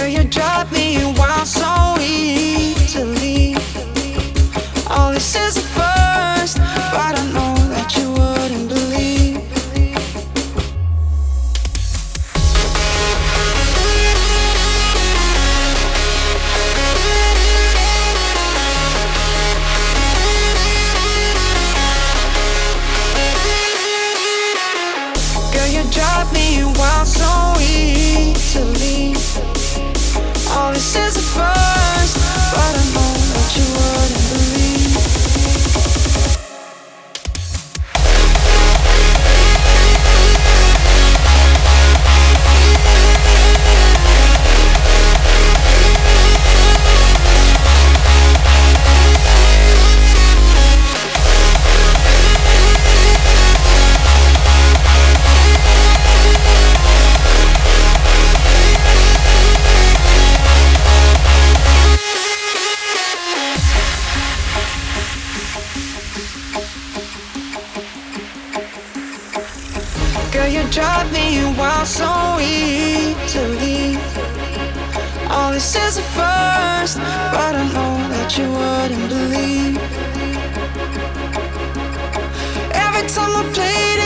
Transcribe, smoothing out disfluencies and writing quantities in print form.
Girl, you drive me wild so easily. Oh, this is the first, but I know that you wouldn't believe. Girl, you drive me wild so easily. Oh, this is the first, but I know that you wouldn't believe. Girl, you drive me wild so easily. Oh, this is the first, but I know that you wouldn't believe. Every time I played it